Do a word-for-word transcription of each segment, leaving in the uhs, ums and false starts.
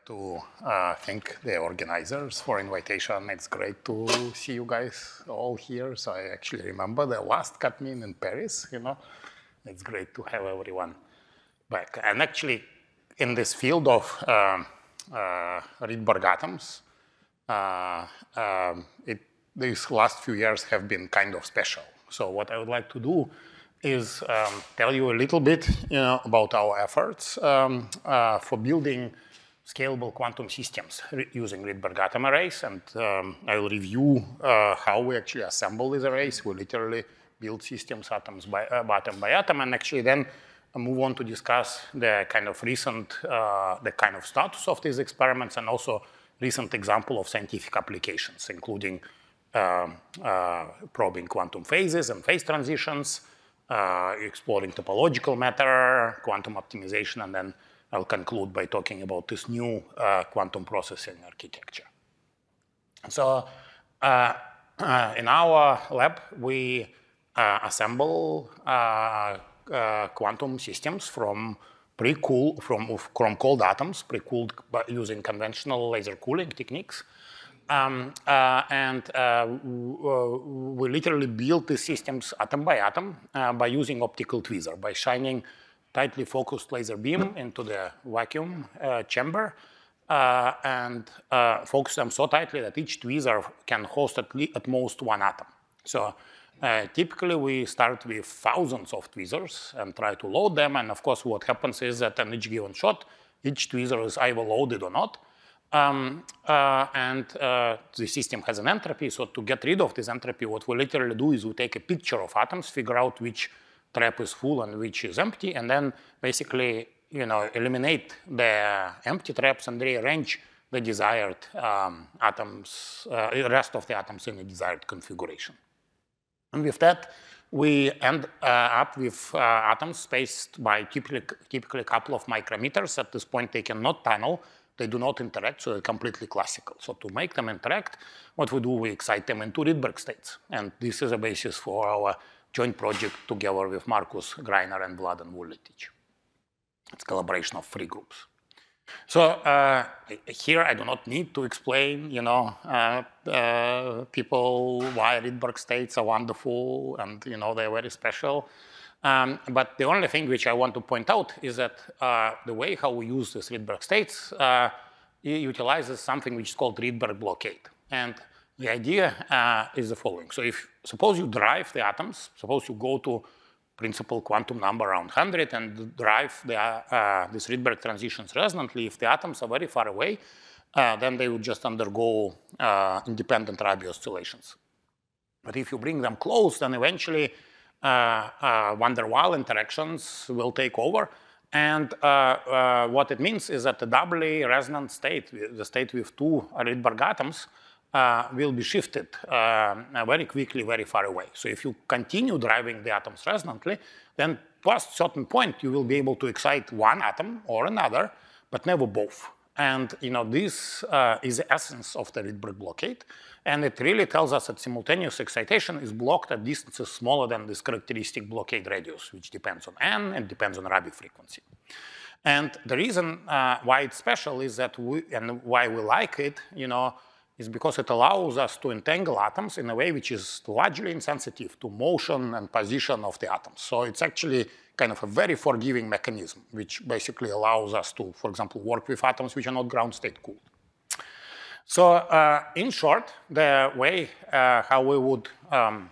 to uh, thank the organizers for invitation. It's great to see you guys all here. So I actually remember the last Catmin in Paris, you know. It's great to have everyone back. And actually, in this field of um, uh, Rydberg atoms, uh, um, it, these last few years have been kind of special. So what I would like to do is um, tell you a little bit, you know, about our efforts um, uh, for building scalable quantum systems using Rydberg atom arrays, and um, I will review uh, how we actually assemble these arrays. We literally build systems atoms by uh, atom by atom, and actually then move on to discuss the kind of recent, uh, the kind of status of these experiments, and also recent example of scientific applications, including uh, uh, probing quantum phases and phase transitions, Uh, exploring topological matter, quantum optimization, and then I'll conclude by talking about this new uh, quantum processing architecture. So uh, uh, in our lab, we uh, assemble uh, uh, quantum systems from pre-cool, from, from cold atoms, pre-cooled by using conventional laser cooling techniques. Um, uh, and uh, we literally build the systems atom by atom uh, by using optical tweezer, by shining tightly focused laser beam into the vacuum uh, chamber uh, and uh, focus them so tightly that each tweezer can host at, at most one atom. So uh, typically we start with thousands of tweezers and try to load them. And of course, what happens is that on each given shot, each tweezer is either loaded or not. Um, uh, and uh, the system has an entropy, so to get rid of this entropy, what we literally do is we take a picture of atoms, figure out which trap is full and which is empty, and then basically, you know, eliminate the empty traps and rearrange the desired um, atoms, uh, the rest of the atoms in a desired configuration. And with that, we end uh, up with uh, atoms spaced by typically, typically a couple of micrometers. At this point, they cannot tunnel. They do not interact, so they're completely classical. So to make them interact, what we do, we excite them into Rydberg states. And this is a basis for our joint project together with Markus Greiner and Vladan Vuletic. It's a collaboration of three groups. So uh, here I do not need to explain, you know, uh, uh, people why Rydberg states are wonderful and, you know, they're very special. Um, but the only thing which I want to point out is that uh, the way how we use these Rydberg states uh, utilizes something which is called Rydberg blockade. And the idea uh, is the following. So if, suppose you drive the atoms, suppose you go to principal quantum number around one hundred and drive the, uh, these Rydberg transitions resonantly, if the atoms are very far away, uh, then they would just undergo uh, independent Rabi oscillations. But if you bring them close, then eventually Uh, uh, van der Waal interactions will take over. And uh, uh, what it means is that the doubly resonant state, the state with two Rydberg atoms, uh, will be shifted uh, very quickly, very far away. So if you continue driving the atoms resonantly, then past a certain point, you will be able to excite one atom or another, but never both. And you know, this uh, is the essence of the Rydberg blockade. And it really tells us that simultaneous excitation is blocked at distances smaller than this characteristic blockade radius, which depends on n and depends on Rabi frequency. And the reason uh, why it's special is that we, and why we like it, you know, is because it allows us to entangle atoms in a way which is largely insensitive to motion and position of the atoms. So it's actually kind of a very forgiving mechanism, which basically allows us to, for example, work with atoms which are not ground state cooled. So uh, in short, the way uh, how we would um,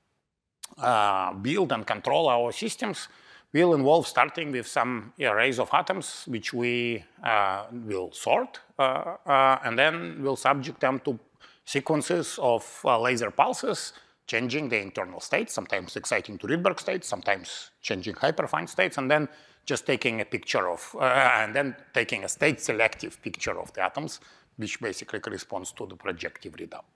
uh, build and control our systems will involve starting with some arrays of atoms, which we uh, will sort, uh, uh, and then we'll subject them to sequences of uh, laser pulses, changing the internal states, sometimes exciting to Rydberg states, sometimes changing hyperfine states, and then just taking a picture of, uh, and then taking a state selective picture of the atoms, which basically corresponds to the projective readout.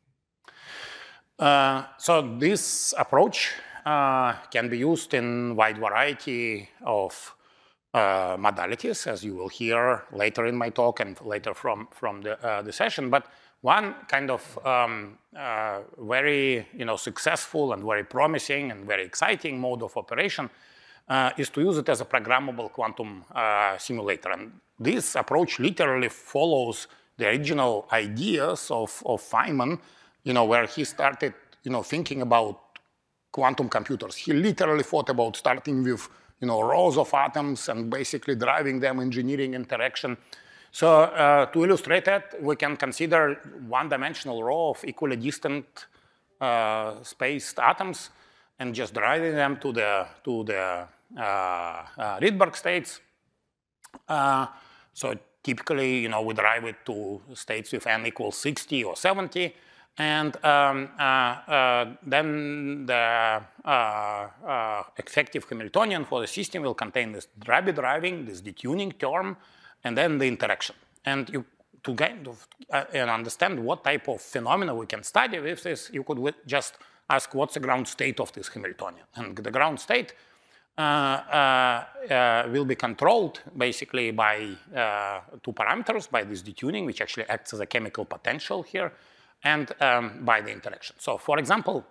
Uh, so this approach uh, can be used in wide variety of uh, modalities, as you will hear later in my talk and later from, from the, uh, the session. But one kind of um, uh, very you know, successful and very promising and very exciting mode of operation uh, is to use it as a programmable quantum uh, simulator. And this approach literally follows the original ideas of, of Feynman, you know, where he started, you know, thinking about quantum computers. He literally thought about starting with, you know, rows of atoms and basically driving them, engineering interaction. So uh, to illustrate that, we can consider one-dimensional row of equally distant uh, spaced atoms and just driving them to the to the uh, uh, Rydberg states. Uh, so typically, you know, we drive it to states with n equals sixty or seventy. And um, uh, uh, then the uh, uh, effective Hamiltonian for the system will contain this Rabi driving, this detuning term, and then the interaction. And you, to kind of uh, and understand what type of phenomena we can study with this, you could just ask what's the ground state of this Hamiltonian. And the ground state uh, uh, uh, will be controlled basically by uh, two parameters, by this detuning, which actually acts as a chemical potential here, and um, by the interaction. So for example,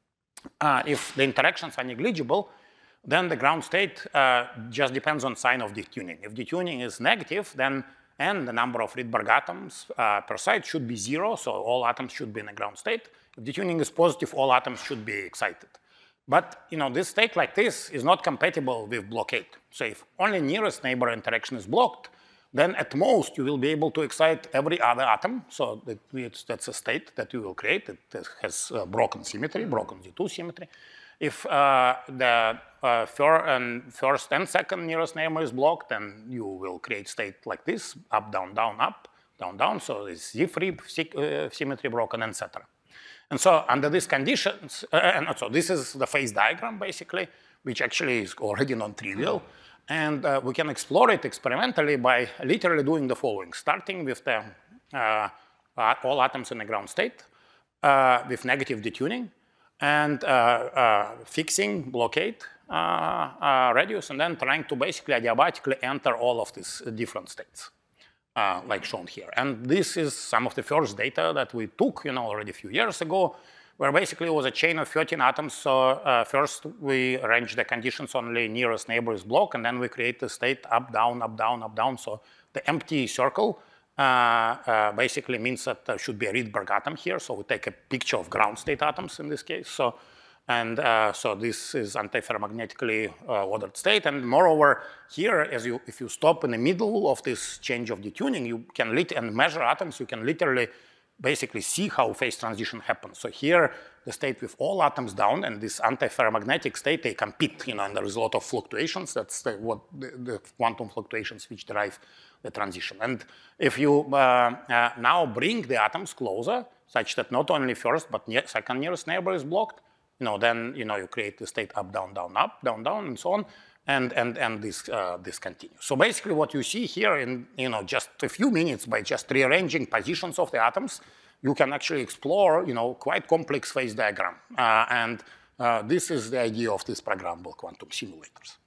uh, if the interactions are negligible, then the ground state uh, just depends on sign of detuning. If detuning is negative, then n, the number of Rydberg atoms uh, per site, should be zero, so all atoms should be in a ground state. If detuning is positive, all atoms should be excited. But you know, this state like this is not compatible with blockade. So if only nearest neighbor interaction is blocked, then at most you will be able to excite every other atom. So that it's, that's a state that you will create. It has uh, broken symmetry, broken Z two symmetry. If uh, the uh, fir and first and second nearest neighbor is blocked, then you will create state like this, up, down, down, up, down, down. So it's Z free uh, symmetry broken, et cetera. And so under these conditions, uh, and so this is the phase diagram basically, which actually is already non-trivial. And uh, we can explore it experimentally by literally doing the following, starting with the uh, uh, all atoms in the ground state uh, with negative detuning, and uh, uh, fixing blockade uh, uh, radius, and then trying to basically adiabatically enter all of these different states, uh, like shown here. And this is some of the first data that we took, you know, already a few years ago, where basically it was a chain of thirteen atoms. So uh, first we arrange the conditions only nearest neighbor is blocked, and then we create the state up, down, up, down, up, down. So the empty circle uh, uh, basically means that there should be a Rydberg atom here. So we take a picture of ground state atoms in this case. So, and uh, so this is antiferromagnetically uh, ordered state. And moreover, here, as you, if you stop in the middle of this change of detuning, you can lit and measure atoms. You can literally basically see how phase transition happens. So here, the state with all atoms down and this antiferromagnetic state, they compete, you know, and there is a lot of fluctuations. That's the, what the, the quantum fluctuations which drive the transition. And if you uh, uh, now bring the atoms closer, such that not only first but ne second nearest neighbor is blocked, you know, then you know you create the state up, down, down, up, down, down, and so on. And, and, and this, uh, this continues. So basically what you see here in you know, just a few minutes by just rearranging positions of the atoms, you can actually explore you know, quite complex phase diagram. Uh, and uh, this is the idea of these programmable quantum simulators.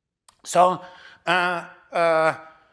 So uh, uh,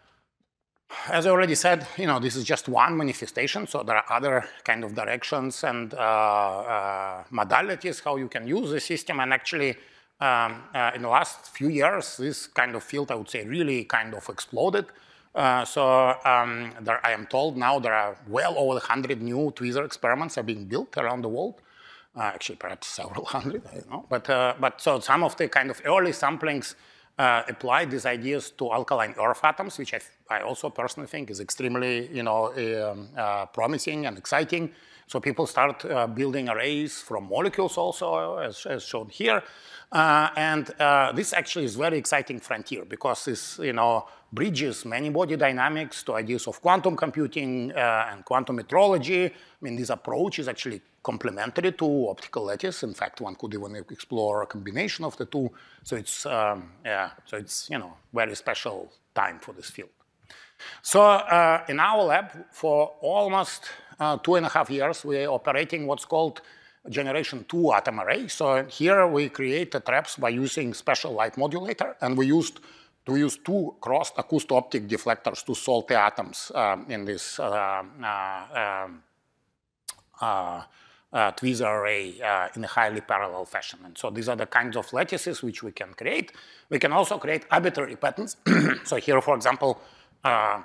as I already said, you know, this is just one manifestation. So there are other kind of directions and uh, uh, modalities how you can use the system. And actually, Um, uh, in the last few years, this kind of field, I would say, really kind of exploded. Uh, so um, there, I am told now there are well over one hundred new Tweezer experiments are being built around the world. Uh, actually, perhaps several hundred, I don't know. But, uh, but so some of the kind of early samplings uh, applied these ideas to alkaline earth atoms, which I, I also personally think is extremely, you know, um, uh, promising and exciting. So people start uh, building arrays from molecules also, as, as shown here. Uh, and uh, this actually is very exciting frontier because this, you know, bridges many-body dynamics to ideas of quantum computing uh, and quantum metrology. I mean, this approach is actually complementary to optical lattice. In fact, one could even explore a combination of the two. So it's, um, yeah, so it's, you know, very special time for this field. So uh, in our lab, for almost uh, two and a half years, we're operating what's called generation two atom array. So here we create the traps by using special light modulator, and we used to use two crossed acousto-optic deflectors to solve the atoms um, in this uh, uh, uh, uh, uh, Tweezer array uh, in a highly parallel fashion. And so these are the kinds of lattices which we can create. We can also create arbitrary patterns. So here, for example, uh,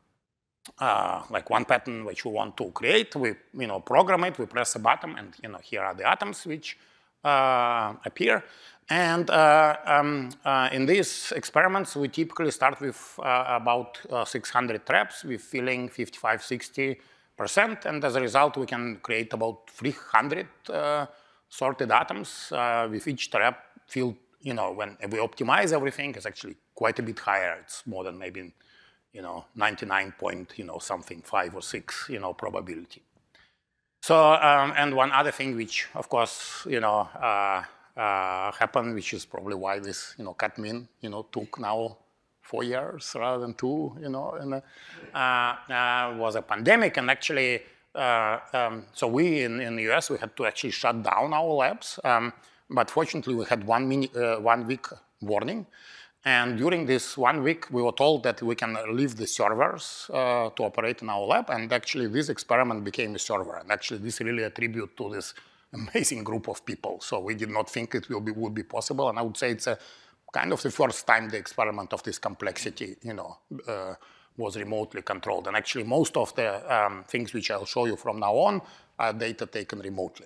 uh, like one pattern which we want to create, we you know program it, we press a button, and you know here are the atoms which uh, appear. And uh, um, uh, in these experiments, we typically start with uh, about uh, six hundred traps with filling fifty-five, sixty percent. And as a result, we can create about three hundred uh, sorted atoms uh, with each trap filled. You know, when we optimize everything, it's actually quite a bit higher. It's more than maybe, you know, ninety-nine point, you know, something, five or six, you know, probability. So, um, and one other thing which, of course, you know, uh, Uh, happened, which is probably why this, you know, CatMin, you know, took now four years rather than two, you know, and uh, uh, was a pandemic. And actually, uh, um, so we in, in the U S, we had to actually shut down our labs. Um, but fortunately, we had one, mini, uh, one week warning. And during this one week, we were told that we can leave the servers uh, to operate in our lab. And actually, this experiment became a server. And actually, this is really a tribute to this amazing group of people. So we did not think it will be, would be possible. And I would say it's a kind of the first time the experiment of this complexity, you know, uh, was remotely controlled. And actually most of the um, things which I'll show you from now on are data taken remotely.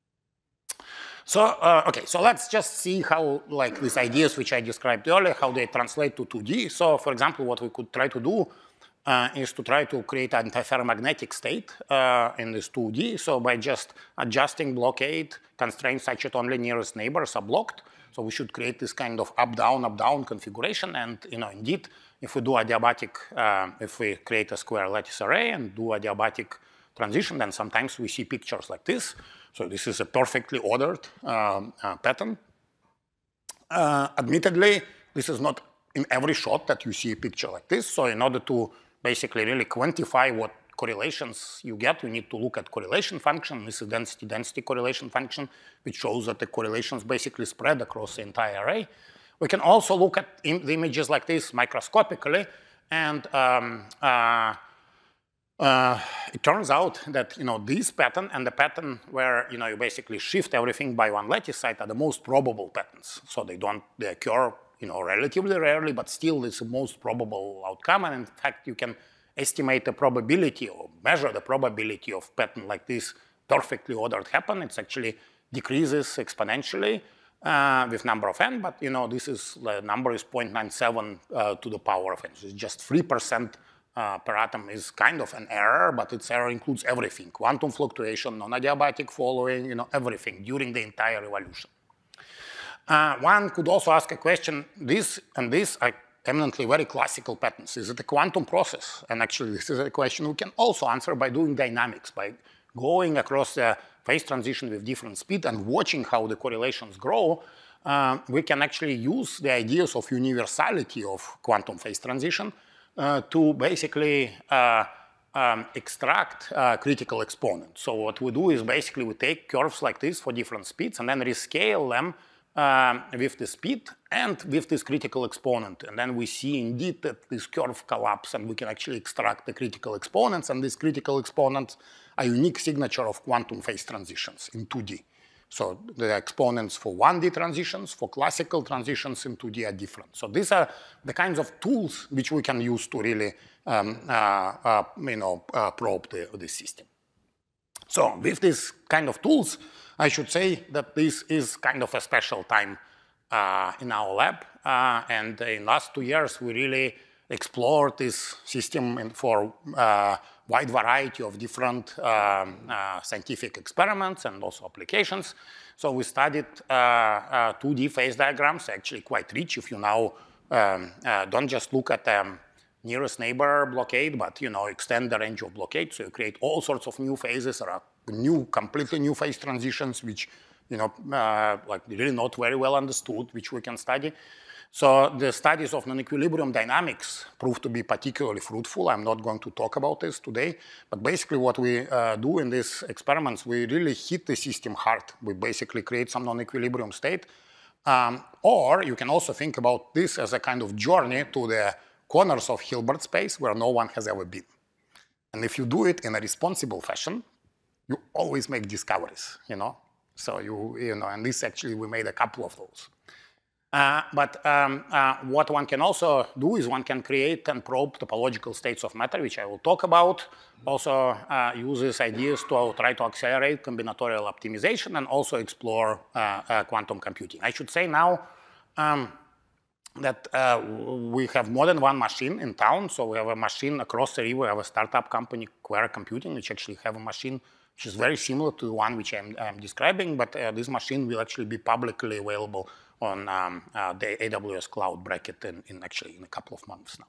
So, uh, okay, so let's just see how, like, these ideas which I described earlier, how they translate to two D. So, for example, what we could try to do Uh, is to try to create an antiferromagnetic state uh, in this two D. So by just adjusting blockade constraints such that only nearest neighbors are blocked. So we should create this kind of up-down, up-down configuration. And you know, indeed, if we do adiabatic, uh, if we create a square lattice array and do adiabatic transition, then sometimes we see pictures like this. So this is a perfectly ordered um, uh, pattern. Uh, admittedly, this is not in every shot that you see a picture like this. So in order to basically really quantify what correlations you get, you need to look at correlation function. This is density-density correlation function, which shows that the correlations basically spread across the entire array. We can also look at im the images like this microscopically, and um, uh, uh, it turns out that you know this pattern and the pattern where you know you basically shift everything by one lattice site are the most probable patterns. So they don't they occur you know, relatively rarely, but still it's the most probable outcome. And in fact, you can estimate the probability or measure the probability of pattern like this perfectly ordered happen. It actually decreases exponentially uh, with number of n, but you know, this is, the number is zero point nine seven uh, to the power of n. So it's just three percent uh, per atom is kind of an error, but its error includes everything. Quantum fluctuation, non-adiabatic following, you know, everything during the entire evolution. Uh, one could also ask a question, this and this are eminently very classical patterns. Is it a quantum process? And actually, this is a question we can also answer by doing dynamics, by going across the phase transition with different speed and watching how the correlations grow. Uh, we can actually use the ideas of universality of quantum phase transition uh, to basically uh, um, extract uh, critical exponents. So what we do is basically we take curves like this for different speeds and then rescale them Um, with the speed and with this critical exponent. And then we see indeed that this curve collapses and we can actually extract the critical exponents, and these critical exponents are unique signature of quantum phase transitions in two D. So the exponents for one D transitions, for classical transitions in two D are different. So these are the kinds of tools which we can use to really um, uh, uh, you know, uh, probe the, the system. So with these kind of tools, I should say that this is kind of a special time uh, in our lab. Uh, and in the last two years, we really explored this system in, for a wide variety of different um, uh, scientific experiments and also applications. So we studied uh, uh, two D phase diagrams, actually quite rich. If you now um, uh, don't just look at um, nearest neighbor blockade, but you know, extend the range of blockade. So you create all sorts of new phases, or new, completely new phase transitions, which you know, uh, like really not very well understood, which we can study. So the studies of non-equilibrium dynamics proved to be particularly fruitful. I'm not going to talk about this today, but basically what we uh, do in these experiments, we really hit the system hard. We basically create some non-equilibrium state. Um, or you can also think about this as a kind of journey to the corners of Hilbert space where no one has ever been. And if you do it in a responsible fashion, you always make discoveries, you know. So you, you know, and this actually, we made a couple of those. Uh, but um, uh, what one can also do is one can create and probe topological states of matter, which I will talk about. Also uh, uses ideas to try to accelerate combinatorial optimization and also explore uh, uh, quantum computing. I should say now um, that uh, we have more than one machine in town. So we have a machine across the river. We have a startup company, Quera Computing, which actually have a machine which is very similar to the one which I'm, I'm describing. But uh, this machine will actually be publicly available on um, uh, the A W S Cloud Bracket in, in actually in a couple of months now.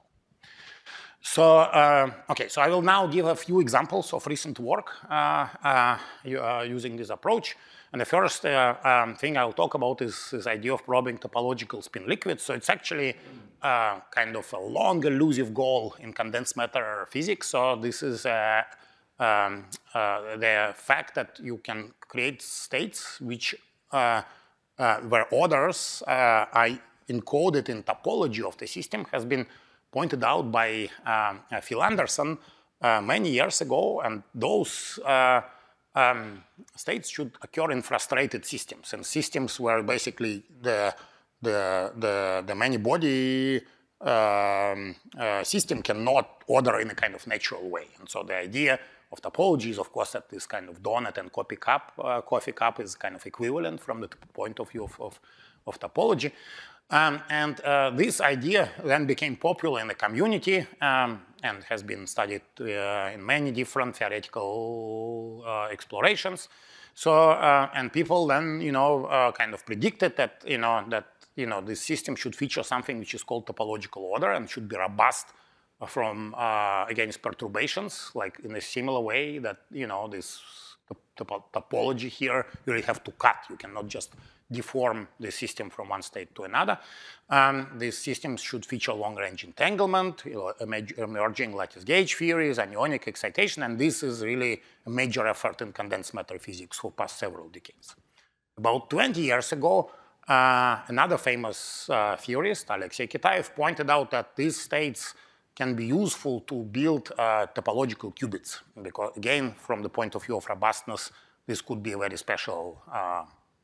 So, uh, okay, so I will now give a few examples of recent work uh, uh, using this approach. And the first uh, um, thing I'll talk about is this idea of probing topological spin liquids. So it's actually uh, kind of a long, elusive goal in condensed matter physics. So this is uh, um, uh, the fact that you can create states which uh, Uh, where orders uh, are encoded in topology of the system has been pointed out by um, uh, Phil Anderson uh, many years ago, and those uh, um, states should occur in frustrated systems, and systems where basically the the the, the many-body um, uh, system cannot order in a kind of natural way. And so the idea of topology is, of course, that this kind of donut and coffee cup, uh, coffee cup is kind of equivalent from the point of view of, of, of topology. Um, and uh, this idea then became popular in the community um, and has been studied uh, in many different theoretical uh, explorations. So, uh, and people then, you know, uh, kind of predicted that, you know, that, you know, this system should feature something which is called topological order and should be robust from uh, against perturbations, like in a similar way that, you know, this top topology here, you really have to cut. You cannot just deform the system from one state to another. Um, these systems should feature long-range entanglement, you know, emerging lattice gauge theories, anionic excitation, and this is really a major effort in condensed matter physics for past several decades. About twenty years ago, uh, another famous uh, theorist, Alexei Kitaev, pointed out that these states can be useful to build uh, topological qubits, because again, from the point of view of robustness, this could be a very special uh,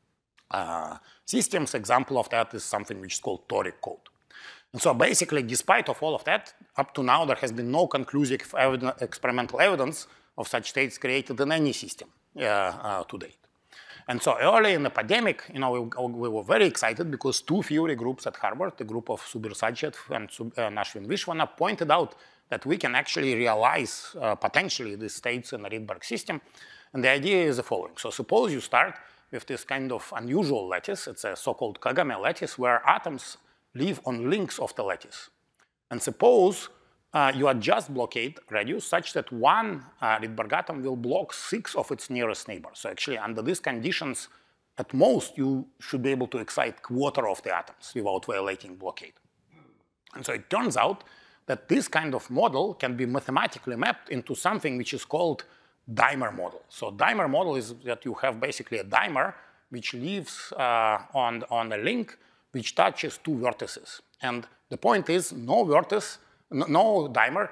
uh, systems. Example of that is something which is called toric code. And so basically, despite of all of that, up to now, there has been no conclusive evidence, experimental evidence of such states created in any system uh, uh, to date. And so early in the pandemic, you know, we, we were very excited because two theory groups at Harvard, the group of Subir Sajid and uh, Nashvin Vishwana, pointed out that we can actually realize uh, potentially these states in the Rydberg system. And the idea is the following. So suppose you start with this kind of unusual lattice. It's a so-called Kagame lattice where atoms live on links of the lattice. And suppose uh, you adjust blockade radius such that one uh, Rydberg atom will block six of its nearest neighbors. So actually, under these conditions, at most, you should be able to excite quarter of the atoms without violating blockade. And so it turns out that this kind of model can be mathematically mapped into something which is called dimer model. So dimer model is that you have basically a dimer which lives uh, on, on a link which touches two vertices. And the point is no vertex, no, no dimer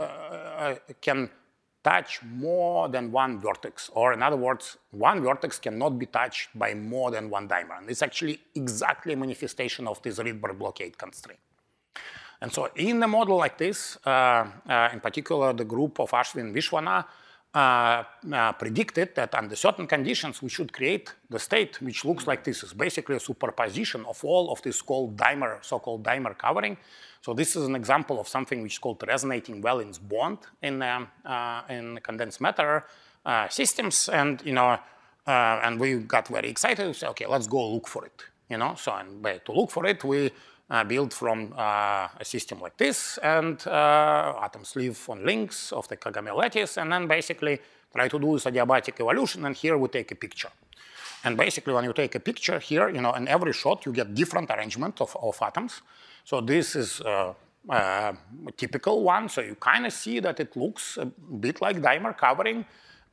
uh, can touch more than one vertex. Or in other words, one vertex cannot be touched by more than one dimer. And it's actually exactly a manifestation of this Rydberg blockade constraint. And so in a model like this, uh, uh, in particular, the group of Ashwin Vishwana uh, uh, predicted that under certain conditions, we should create the state which looks like this. It's basically a superposition of all of this called dimer, so-called dimer covering. So this is an example of something which is called resonating Wellens bond in, um, uh, in condensed matter uh, systems. And, you know, uh, and we got very excited. We said, okay, let's go look for it. You know, so and by, to look for it, we Uh, built from uh, a system like this, and uh, atoms live on links of the Kagame lattice, and then basically try to do this adiabatic evolution, and here we take a picture. And basically when you take a picture here, you know, in every shot you get different arrangement of, of atoms. So this is uh, uh, a typical one, so you kind of see that it looks a bit like dimer covering,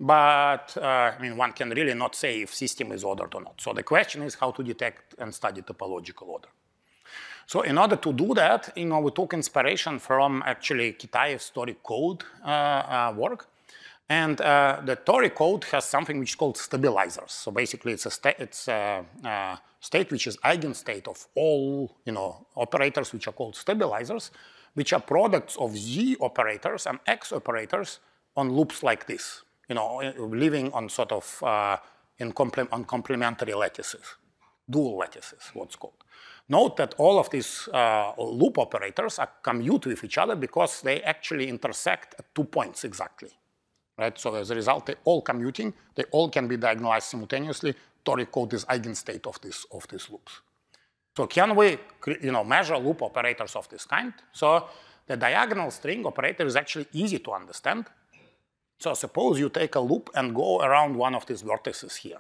but uh, I mean, one can really not say if system is ordered or not. So the question is how to detect and study topological order. So in order to do that, you know, we took inspiration from actually Kitaev's toric code uh, uh, work. And uh, the Tori code has something which is called stabilizers. So basically, it's a, sta it's a, a state which is eigenstate of all you know operators which are called stabilizers, which are products of Z operators and X operators on loops like this. You know, living on sort of uh, in comple on complementary lattices, dual lattices, what's called. Note that all of these uh, loop operators are commute with each other because they actually intersect at two points exactly. Right? So as a result, they all commuting, they all can be diagonalized simultaneously. Tori code is eigenstate of this of these loops. So can we you know, measure loop operators of this kind? So the diagonal string operator is actually easy to understand. So suppose you take a loop and go around one of these vertices here.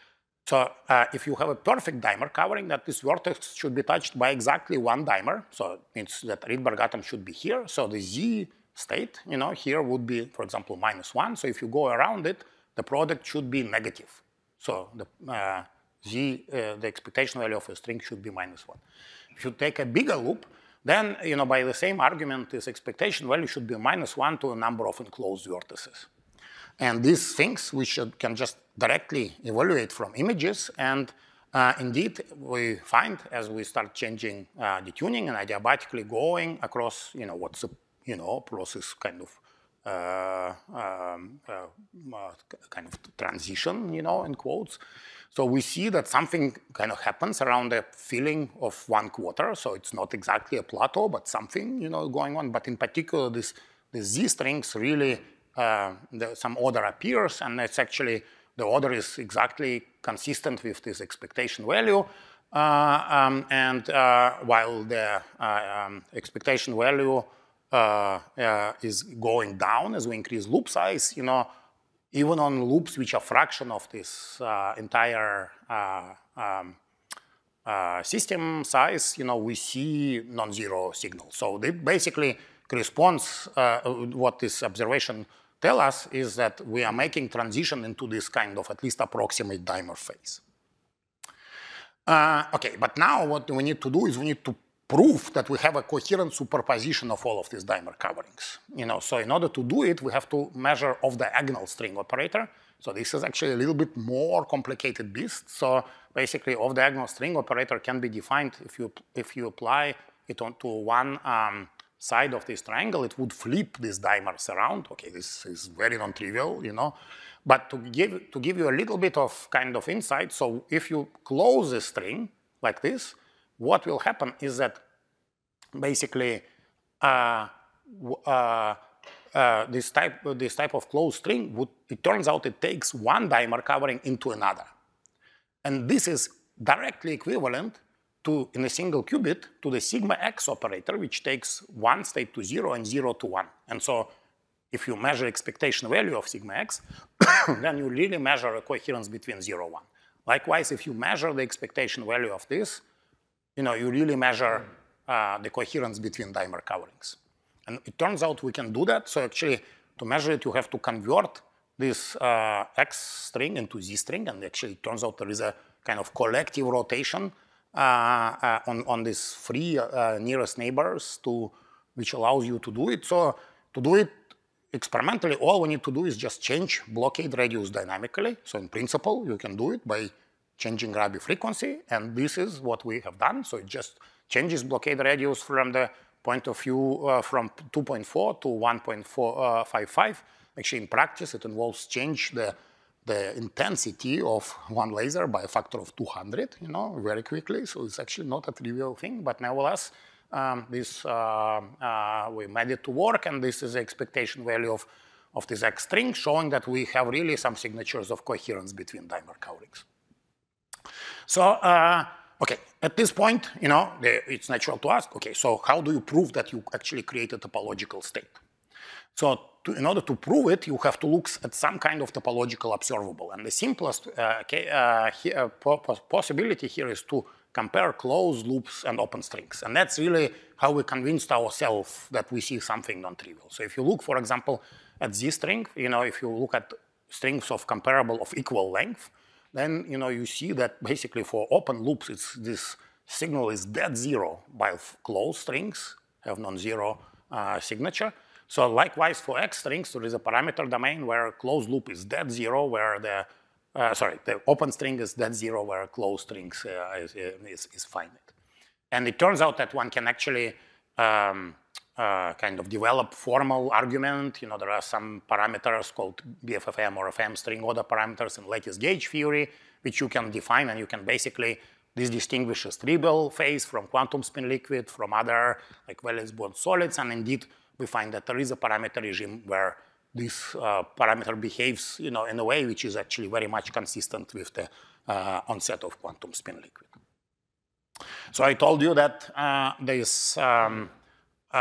So uh, if you have a perfect dimer covering, that this vertex should be touched by exactly one dimer. So it means that Rydberg atom should be here. So the Z state, you know, here would be, for example, minus one. So if you go around it, the product should be negative. So the uh, Z, uh, the expectation value of a string should be minus one. If you take a bigger loop, then, you know, by the same argument, this expectation value should be minus one to a number of enclosed vertices. And these things we should, can just directly evaluate from images. And uh, indeed, we find as we start changing uh, the tuning and adiabatically going across, you know, what's a you know, process kind of uh, um, uh, uh, kind of transition, you know, in quotes. So we see that something kind of happens around the filling of one quarter. So it's not exactly a plateau, but something, you know, going on. But in particular, this the Z strings really uh, the, some order appears, and it's actually the order is exactly consistent with this expectation value. Uh, um, and uh, while the uh, um, expectation value Uh, uh, is going down as we increase loop size, you know, even on loops which are fraction of this uh, entire uh, um, uh, system size, you know, we see non-zero signal. So it basically corresponds, uh, what this observation tells us is that we are making transition into this kind of at least approximate dimer phase. Uh, okay, but now what we need to do is we need to prove that we have a coherent superposition of all of these dimer coverings. You know, so in order to do it, we have to measure off-diagonal string operator. So this is actually a little bit more complicated beast. So basically, off-diagonal string operator can be defined if you if you apply it onto one um, side of this triangle, it would flip these dimers around. Okay, this is very non-trivial, you know. But to give to give you a little bit of kind of insight, so if you close a string like this, what will happen is that basically uh, uh, uh, this type this type of closed string would, it turns out it takes one dimer covering into another, and this is directly equivalent to, in a single qubit, to the sigma x operator, which takes one state to zero and zero to one. And so if you measure expectation value of sigma x, then you really measure a coherence between zero and one. Likewise, if you measure the expectation value of this, you know, you really measure uh, the coherence between dimer coverings. And it turns out we can do that. So actually, to measure it, you have to convert this uh, x string into z string. And actually, it turns out there is a kind of collective rotation uh, uh, on, on these three uh, nearest neighbors to, which allows you to do it. So to do it experimentally, all we need to do is just change blockade radius dynamically. So in principle, you can do it by changing Rabi frequency, and this is what we have done. So it just changes blockade radius from the point of view uh, from two point four to one point four five five. Actually, in practice, it involves change the, the intensity of one laser by a factor of two hundred, you know, very quickly. So it's actually not a trivial thing, but nevertheless, um, this uh, uh, we made it to work, and this is the expectation value of, of this X string, showing that we have really some signatures of coherence between dimer coverings. So, uh, okay, at this point, you know, the, it's natural to ask, okay, so how do you prove that you actually create a topological state? So to, in order to prove it, you have to look at some kind of topological observable. And the simplest uh, okay, uh, here, possibility here is to compare closed loops and open strings. And that's really how we convinced ourselves that we see something non-trivial. So if you look, for example, at Z string, you know, if you look at strings of comparable of equal length, then you know you see that basically for open loops, it's this signal is dead zero, while closed strings have non-zero uh, signature. So likewise for X strings, there is a parameter domain where closed loop is dead zero, where the, uh, sorry, the open string is dead zero, where closed strings uh, is, is, is finite. And it turns out that one can actually um, uh, kind of develop formal argument. You know, there are some parameters called B F F M or F M string order parameters in lattice gauge theory, which you can define, and you can basically, this distinguishes trivial phase from quantum spin liquid, from other like valence bond solids, and indeed we find that there is a parameter regime where this uh, parameter behaves, you know, in a way which is actually very much consistent with the uh, onset of quantum spin liquid. So I told you that uh, these um, uh,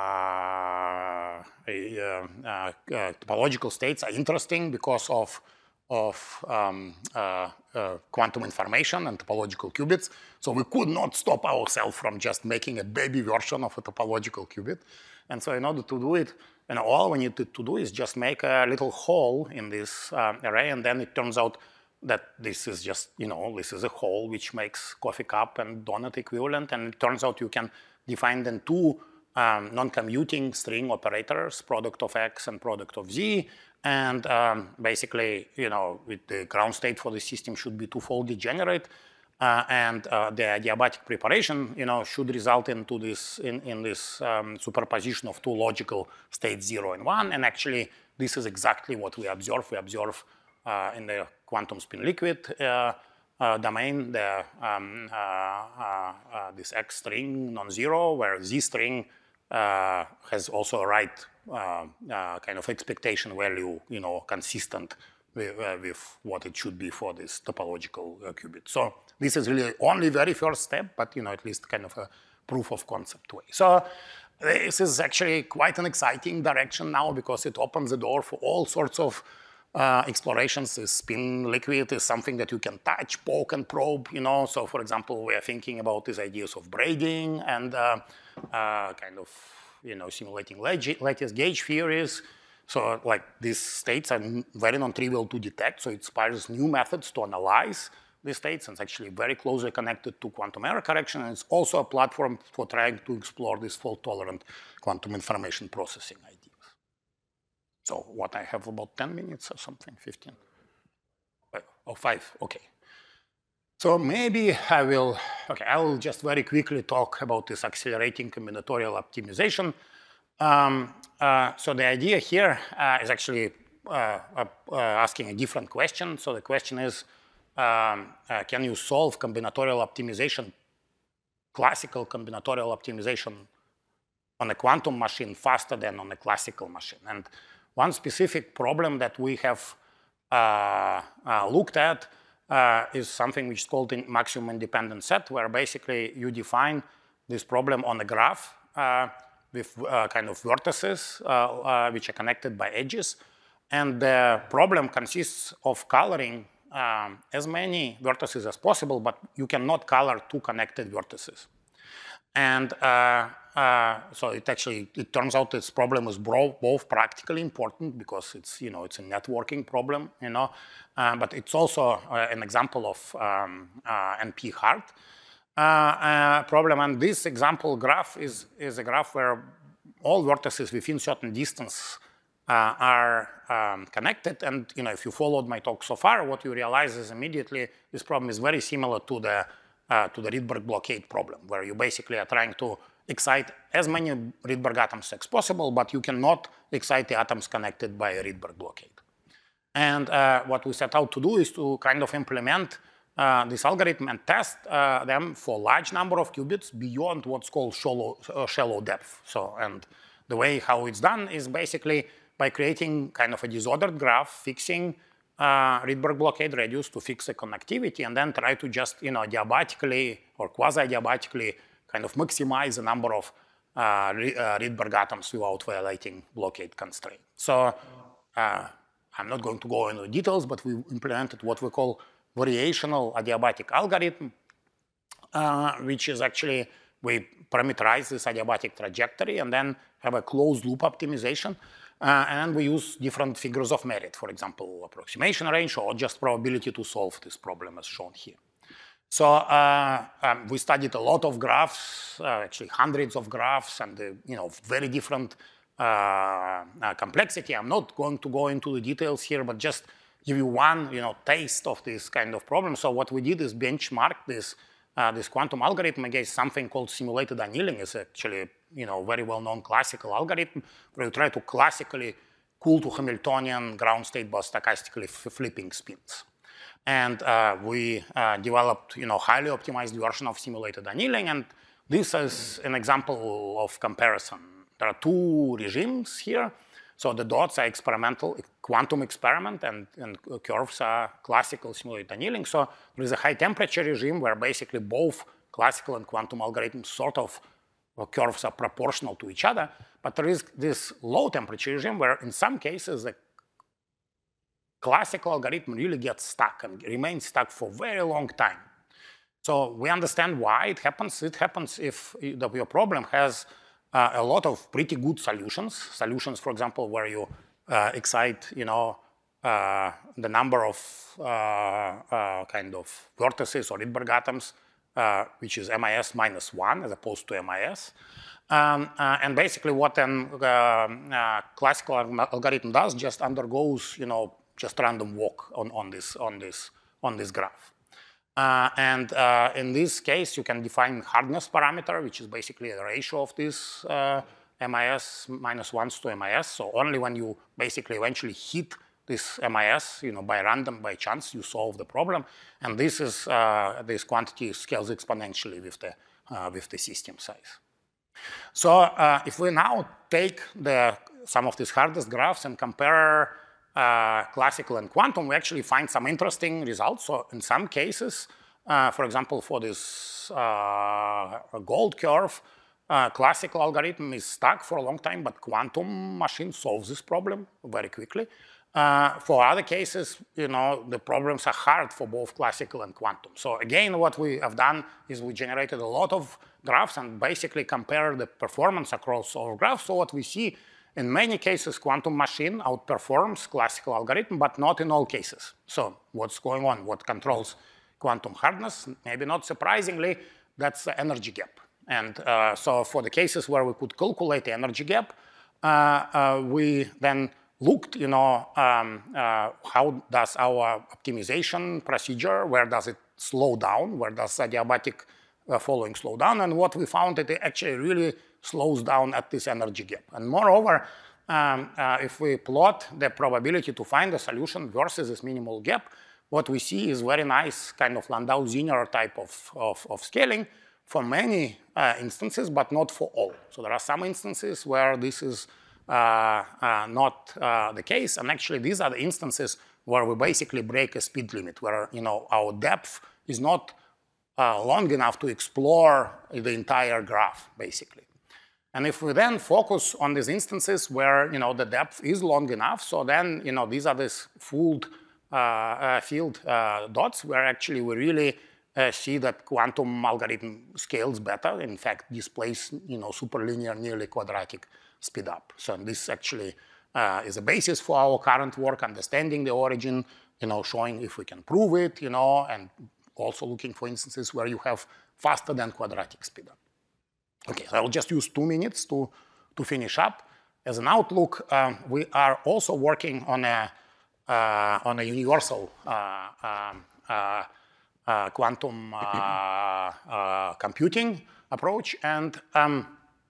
uh, uh, topological states are interesting because of, of um, uh, uh, quantum information and topological qubits. So we could not stop ourselves from just making a baby version of a topological qubit. And so in order to do it, you know, all we need to, to do is just make a little hole in this uh, array, and then it turns out that this is just, you know, this is a hole which makes coffee cup and donut equivalent, and it turns out you can define then two um, non-commuting string operators, product of X and product of Z, and um, basically, you know, with the ground state for the system should be twofold degenerate, uh, and uh, the adiabatic preparation, you know, should result into this, in, in this um, superposition of two logical states, zero and one, and actually this is exactly what we observe. We observe Uh, in the quantum spin liquid uh, uh, domain, the, um, uh, uh, uh, this X string non-zero, where Z string uh, has also a right uh, uh, kind of expectation value, you know, consistent with, uh, with what it should be for this topological uh, qubit. So this is really only very first step, but, you know, at least kind of a proof of concept way. So this is actually quite an exciting direction now because it opens the door for all sorts of Uh, explorations. This spin liquid is something that you can touch, poke, and probe, you know. So, for example, we are thinking about these ideas of braiding and uh, uh, kind of, you know, simulating lattice gauge theories. So, like, these states are very non-trivial to detect, so it inspires new methods to analyze these states, and it's actually very closely connected to quantum error correction, and it's also a platform for trying to explore this fault-tolerant quantum information processing idea. So what, I have about ten minutes or something, fifteen? Oh, five, okay. So maybe I will, okay, I will just very quickly talk about this accelerating combinatorial optimization. Um, uh, so the idea here uh, is actually uh, uh, uh, asking a different question. So the question is, um, uh, can you solve combinatorial optimization, classical combinatorial optimization on a quantum machine faster than on a classical machine? And one specific problem that we have uh, uh, looked at uh, is something which is called the maximum independent set, where basically you define this problem on a graph uh, with uh, kind of vertices uh, uh, which are connected by edges. And the problem consists of coloring um, as many vertices as possible, but you cannot color two connected vertices. And uh, uh, so it actually, it turns out this problem is both practically important because it's, you know, it's a networking problem, you know, uh, but it's also uh, an example of um, uh, N P hard uh, uh, problem. And this example graph is, is a graph where all vertices within certain distance uh, are um, connected. And, you know, if you followed my talk so far, what you realize is immediately this problem is very similar to the Uh, to the Rydberg blockade problem, where you basically are trying to excite as many Rydberg atoms as possible, but you cannot excite the atoms connected by a Rydberg blockade. And uh, what we set out to do is to kind of implement uh, this algorithm and test uh, them for large number of qubits beyond what's called shallow, uh, shallow depth. So, and the way how it's done is basically by creating kind of a disordered graph, fixing Uh, Rydberg blockade radius to fix the connectivity, and then try to just, you know, diabatically or quasi-diabatically kind of maximize the number of uh, uh, Rydberg atoms without violating blockade constraint. So uh, I'm not going to go into details, but we implemented what we call variational adiabatic algorithm, uh, which is actually, we parameterize this adiabatic trajectory and then have a closed loop optimization. Uh, and we use different figures of merit, for example, approximation range or just probability to solve this problem as shown here. So uh, um, we studied a lot of graphs, uh, actually hundreds of graphs, and uh, you know, very different uh, uh, complexity. I'm not going to go into the details here, but just give you one, you know, taste of this kind of problem. So what we did is benchmark this uh, this quantum algorithm against something called simulated annealing. It's actually, you know, very well-known classical algorithm where you try to classically cool to Hamiltonian ground state by stochastically flipping spins. And uh, we uh, developed, you know, highly optimized version of simulated annealing. And this is an example of comparison. There are two regimes here. So the dots are experimental, quantum experiment, and, and curves are classical simulated annealing. So there is a high temperature regime where basically both classical and quantum algorithms sort of well, curves are proportional to each other. But there is this low temperature regime where in some cases the classical algorithm really gets stuck and remains stuck for a very long time. So we understand why it happens. It happens if the, your problem has uh, a lot of pretty good solutions. Solutions, for example, where you uh, excite, you know, uh, the number of uh, uh, kind of vertices or Rydberg atoms, uh, which is M I S minus one as opposed to M I S. Um, uh, and basically what an uh, uh, classical algorithm does just undergoes, you know, just random walk on, on, this, on, this, on this graph. Uh, and uh, in this case, you can define hardness parameter, which is basically a ratio of this uh, M I S minus ones to M I S. So only when you basically eventually hit this M I S, you know, by random, by chance, you solve the problem. And this is uh, this quantity scales exponentially with the uh, with the system size. So uh, if we now take the some of these hardest graphs and compare Uh, classical and quantum, we actually find some interesting results. So in some cases, uh, for example, for this uh, gold curve, uh, classical algorithm is stuck for a long time, but quantum machine solves this problem very quickly. Uh, for other cases, you know, the problems are hard for both classical and quantum. So again, what we have done is we generated a lot of graphs and basically compare the performance across all graphs. So what we see, in many cases, quantum machine outperforms classical algorithm, but not in all cases. So what's going on? What controls quantum hardness? Maybe not surprisingly, that's the energy gap. And uh, so for the cases where we could calculate the energy gap, uh, uh, we then looked, you know, um, uh, how does our optimization procedure, where does it slow down? Where does adiabatic uh, following slow down? And what we found, it actually really slows down at this energy gap. And moreover, um, uh, if we plot the probability to find a solution versus this minimal gap, what we see is very nice kind of Landau-Zinner type of, of, of scaling for many uh, instances, but not for all. So there are some instances where this is uh, uh, not uh, the case, and actually these are the instances where we basically break a speed limit, where, you know, our depth is not uh, long enough to explore the entire graph, basically. And if we then focus on these instances where, you know, the depth is long enough, so then, you know, these are these fooled uh, uh, field uh, dots where actually we really uh, see that quantum algorithm scales better. In fact, displays, you know, superlinear, nearly quadratic speed up. So this actually uh, is a basis for our current work, understanding the origin, you know, showing if we can prove it, you know, and also looking for instances where you have faster than quadratic speed up. Okay, so I'll just use two minutes to, to finish up. As an outlook, um, we are also working on a, uh, on a universal uh, um, uh, uh, quantum uh, uh, computing approach. And um,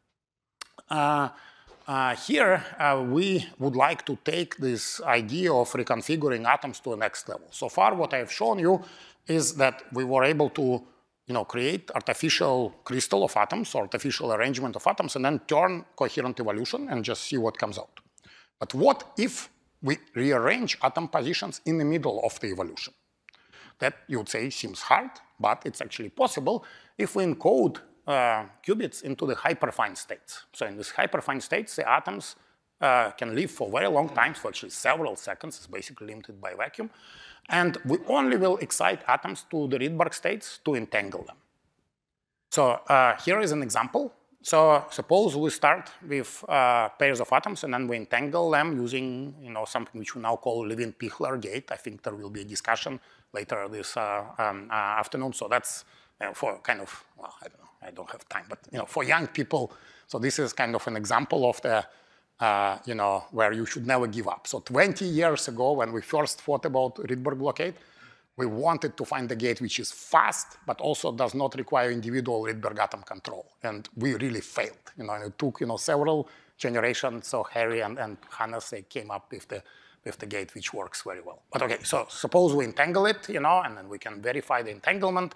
uh, uh, here, uh, we would like to take this idea of reconfiguring atoms to the next level. So far, what I've shown you is that we were able to, you know, create artificial crystal of atoms, or artificial arrangement of atoms, and then turn coherent evolution and just see what comes out. But what if we rearrange atom positions in the middle of the evolution? That, you would say, seems hard, but it's actually possible if we encode uh, qubits into the hyperfine states. So in these hyperfine states, the atoms uh, can live for very long times, for actually several seconds. It's basically limited by vacuum. And we only will excite atoms to the Rydberg states to entangle them. So uh, here is an example. So suppose we start with uh, pairs of atoms, and then we entangle them using, you know, something which we now call Levin-Pichler gate. I think there will be a discussion later this uh, um, uh, afternoon. So that's uh, for kind of, well, I don't know, I don't have time, but, you know, for young people. So this is kind of an example of the uh, you know, where you should never give up. So twenty years ago, when we first thought about Rydberg blockade, we wanted to find a gate which is fast, but also does not require individual Rydberg atom control. And we really failed. You know, and it took, you know, several generations. So Harry and, and Hannes, they came up with the, with the gate which works very well. But okay, so suppose we entangle it, you know, and then we can verify the entanglement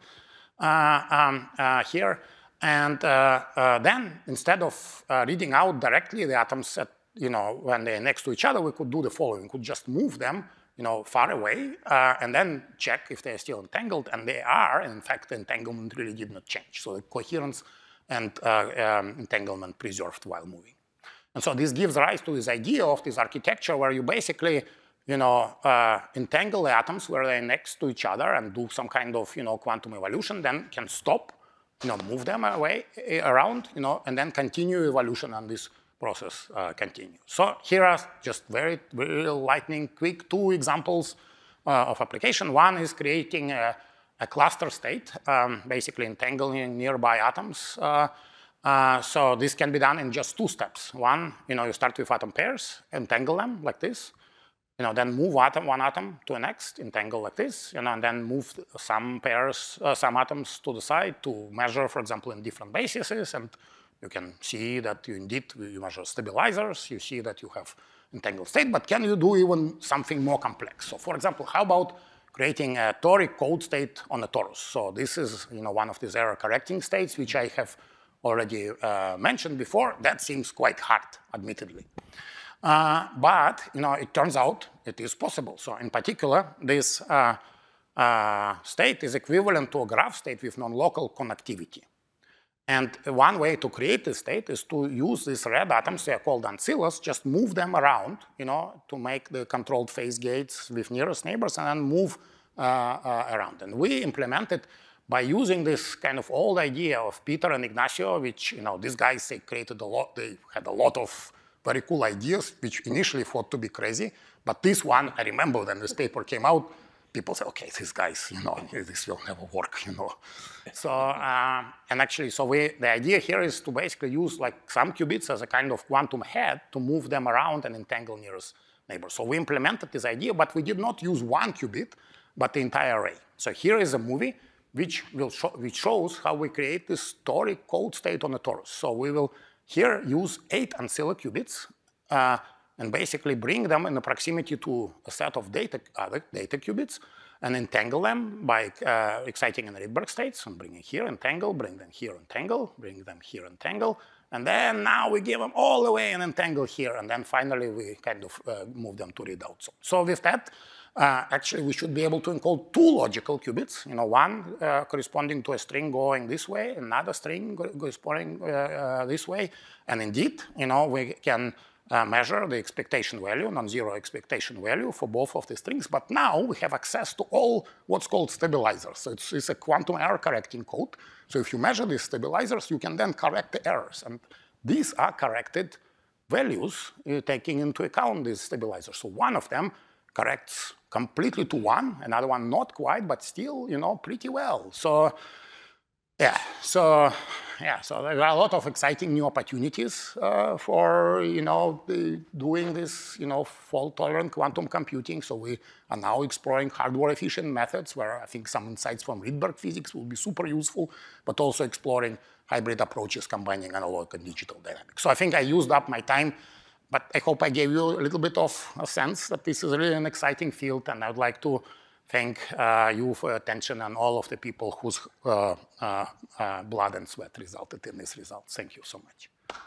uh, um, uh, here. And uh, uh, then instead of uh, reading out directly the atoms at, you know, when they're next to each other, we could do the following. We could just move them, you know, far away, uh, and then check if they're still entangled, and they are. And in fact, the entanglement really did not change. So the coherence and uh, um, entanglement preserved while moving. And so this gives rise to this idea of this architecture where you basically, you know, uh, entangle the atoms where they're next to each other and do some kind of, you know, quantum evolution, then can stop, you know, move them away around, you know, and then continue evolution on this process uh, continue. So here are just very, very lightning quick two examples uh, of application. One is creating a, a cluster state, um, basically entangling nearby atoms. Uh, uh, so this can be done in just two steps. One, you know, you start with atom pairs, entangle them like this, you know, then move atom, one atom to the next, entangle like this, you know, and then move some pairs, uh, some atoms to the side to measure, for example, in different bases, and you can see that you indeed, you measure stabilizers, you see that you have entangled state, but can you do even something more complex? So for example, how about creating a toric cold state on a torus? So this is, you know, one of these error correcting states, which I have already uh, mentioned before. That seems quite hard, admittedly. Uh, but, you know, it turns out it is possible. So in particular, this uh, uh, state is equivalent to a graph state with non-local connectivity. And one way to create this state is to use these red atoms, they are called ancillas, just move them around, you know, to make the controlled phase gates with nearest neighbors and then move uh, uh, around. And we implemented by using this kind of old idea of Peter and Ignacio, which, you know, these guys, they created a lot, they had a lot of very cool ideas, which initially thought to be crazy. But this one, I remember when this paper came out, people say, okay, these guys, you know, this will never work, you know. So, uh, and actually, so we, the idea here is to basically use like some qubits as a kind of quantum head to move them around and entangle nearest neighbors. So we implemented this idea, but we did not use one qubit, but the entire array. So here is a movie which, will show, which shows how we create this toric cold state on a torus. So we will here use eight ancilla qubits, uh, and basically bring them in the proximity to a set of data, other data qubits and entangle them by uh, exciting in Rydberg states and bring it here, entangle, bring them here, entangle, bring them here, entangle, and then now we give them all the way and entangle here, and then finally we kind of uh, move them to readout zone. So with that, uh, actually we should be able to encode two logical qubits, you know, one uh, corresponding to a string going this way, another string corresponding uh, uh, this way, and indeed, you know, we can Uh, measure the expectation value, non-zero expectation value for both of the strings, but now we have access to all what's called stabilizers. So it's, it's a quantum error correcting code. So if you measure these stabilizers, you can then correct the errors. And these are corrected values uh, taking into account these stabilizers. So one of them corrects completely to one, another one not quite, but still, you know, pretty well. So yeah, so yeah, so there are a lot of exciting new opportunities uh, for, you know, the, doing this, you know, fault-tolerant quantum computing. So we are now exploring hardware-efficient methods where I think some insights from Rydberg physics will be super useful, but also exploring hybrid approaches combining analog and digital dynamics. So I think I used up my time, but I hope I gave you a little bit of a sense that this is really an exciting field, and I would like to thank uh, you for your attention and all of the people whose uh, uh, uh, blood and sweat resulted in this result. Thank you so much.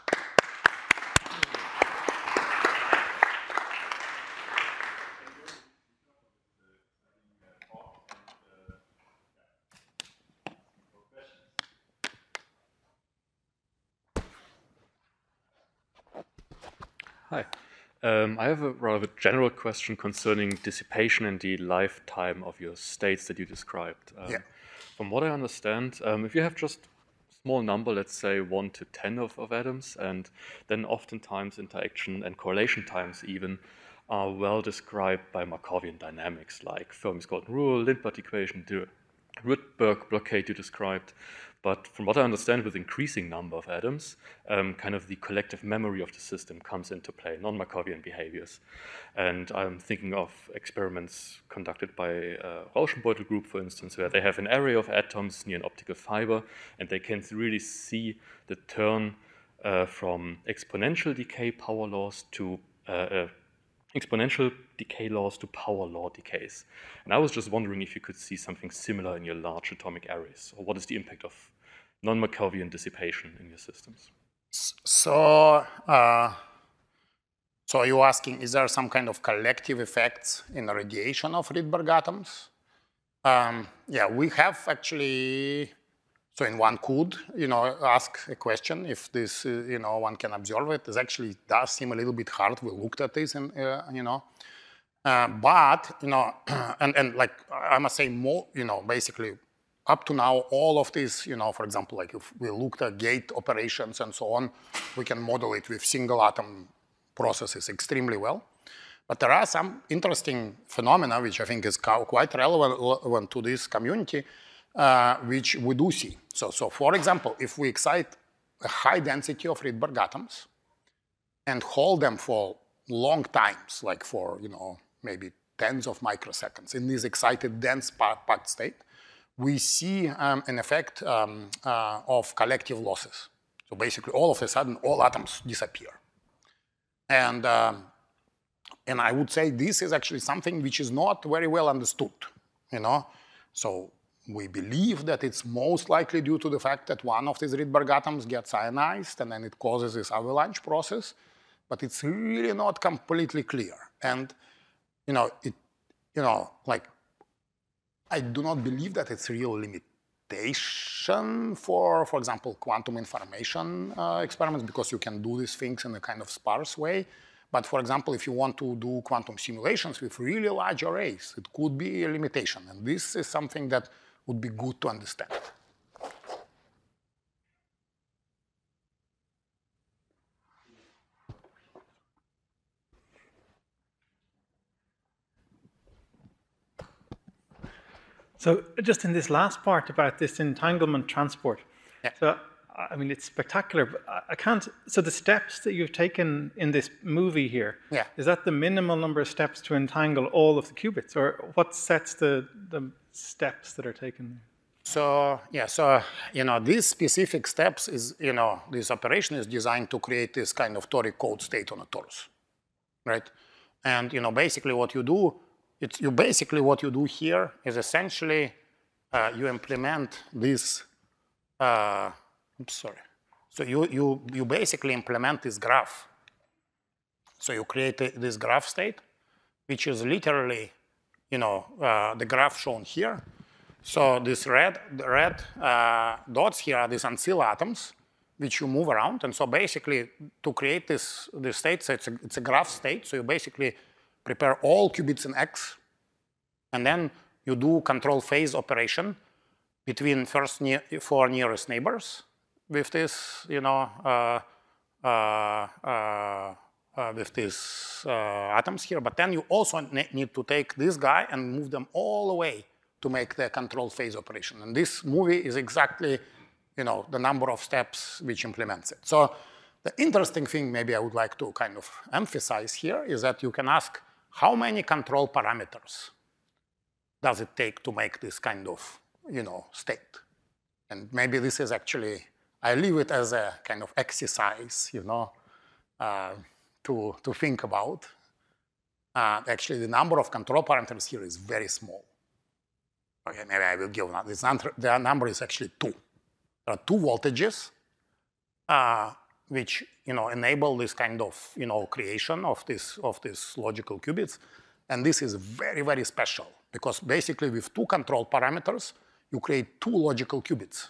Hi. Um, I have a rather general question concerning dissipation and the lifetime of your states that you described. Um, Yeah. From what I understand, um, if you have just a small number, let's say one to ten of, of atoms, and then oftentimes interaction and correlation times even are well described by Markovian dynamics, like Fermi's golden rule, Lindblad equation, the Rydberg blockade you described. But from what I understand, with increasing number of atoms, um, kind of the collective memory of the system comes into play, non-Markovian behaviors. And I'm thinking of experiments conducted by uh, Rauschenbeutel group, for instance, where they have an array of atoms near an optical fiber, and they can really see the turn uh, from exponential decay power laws to uh, uh, exponential decay laws to power law decays. And I was just wondering if you could see something similar in your large atomic arrays, or what is the impact of non-Markovian dissipation in your systems? So, uh, so are you asking, is there some kind of collective effects in the radiation of Rydberg atoms? Um, yeah, we have actually, so in one could, you know, ask a question if this, uh, you know, one can observe it. It actually does seem a little bit hard. We looked at this and, uh, you know, uh, but, you know, and, and like, I must say more, you know, basically, up to now, all of this, you know, for example, like if we looked at gate operations and so on, we can model it with single atom processes extremely well. But there are some interesting phenomena, which I think is quite relevant to this community, uh, which we do see. So, so for example, if we excite a high density of Rydberg atoms and hold them for long times, like for, you know, maybe tens of microseconds in this excited dense packed state, we see um, an effect um, uh, of collective losses. So basically, all of a sudden, all atoms disappear. And, um, and I would say this is actually something which is not very well understood, you know? So we believe that it's most likely due to the fact that one of these Rydberg atoms gets ionized, and then it causes this avalanche process, but it's really not completely clear. And, you know, it, you know, like, I do not believe that it's a real limitation for, for example, quantum information uh, experiments, because you can do these things in a kind of sparse way. But for example, if you want to do quantum simulations with really large arrays, it could be a limitation. And this is something that would be good to understand. So just in this last part about this entanglement transport, yeah. So I mean, it's spectacular, but I can't, so the steps that you've taken in this movie here, yeah. is that the minimal number of steps to entangle all of the qubits, or what sets the, the steps that are taken? So, yeah, so, you know, these specific steps is, you know, this operation is designed to create this kind of toric code state on a torus, right? And, you know, basically what you do, it's you basically what you do here is essentially uh, you implement this, uh, oops, sorry. So you, you, you basically implement this graph. So you create a, this graph state, which is literally, you know, uh, the graph shown here. So these red, the red uh, dots here are these ancilla atoms, which you move around. And so basically, to create this, this state, so it's a, it's a graph state. So you basically prepare all qubits in X, and then you do control phase operation between first near, four nearest neighbors with this, you know, uh, uh, uh, uh, with these uh, atoms here. But then you also ne need to take this guy and move them all the way to make the control phase operation. And this movie is exactly, you know, the number of steps which implements it. So the interesting thing maybe I would like to kind of emphasize here is that you can ask how many control parameters does it take to make this kind of, you know, state. And maybe this is actually, I leave it as a kind of exercise, you know, uh, to, to think about. Uh, actually, the number of control parameters here is very small. Okay, maybe I will give that. This number, the number is actually two. There are two voltages, uh, which, you know, enable this kind of, you know, creation of this of these logical qubits, and this is very, very special because basically with two control parameters, you create two logical qubits.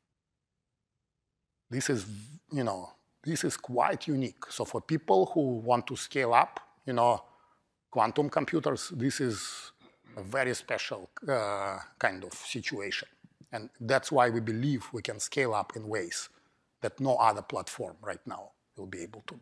This is, you know, this is quite unique. So for people who want to scale up, you know, quantum computers, this is a very special uh, kind of situation. And that's why we believe we can scale up in ways that no other platform right now will be able to.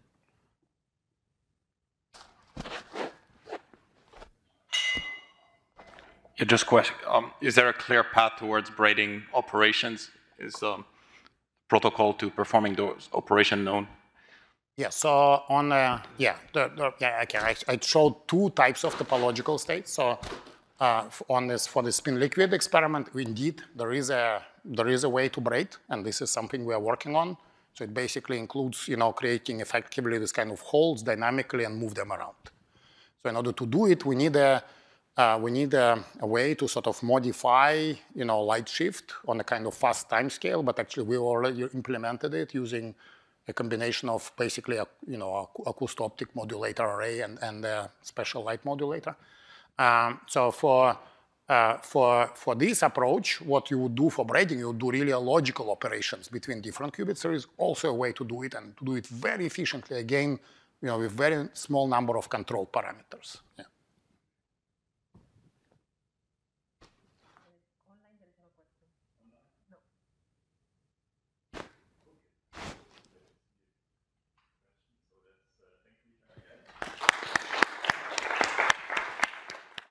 Yeah, just question. Um, is there a clear path towards braiding operations? Is um, protocol to performing those operation known? Yeah, so on, uh, yeah, the, the, yeah, okay, I, I showed two types of topological states. So uh, on this, for the spin liquid experiment, indeed, there is a, there is a way to braid, and this is something we are working on. So it basically includes, you know, creating effectively this kind of holes dynamically and move them around. So in order to do it, we need a, uh, we need a, a way to sort of modify, you know, light shift on a kind of fast time scale, but actually we already implemented it using a combination of basically a, you know, acousto-optic modulator array and, and a special light modulator. Um, so for, uh, for, for this approach, what you would do for braiding, you would do really logical operations between different qubits. There is also a way to do it, and to do it very efficiently, again, you know, with very small number of control parameters. Yeah.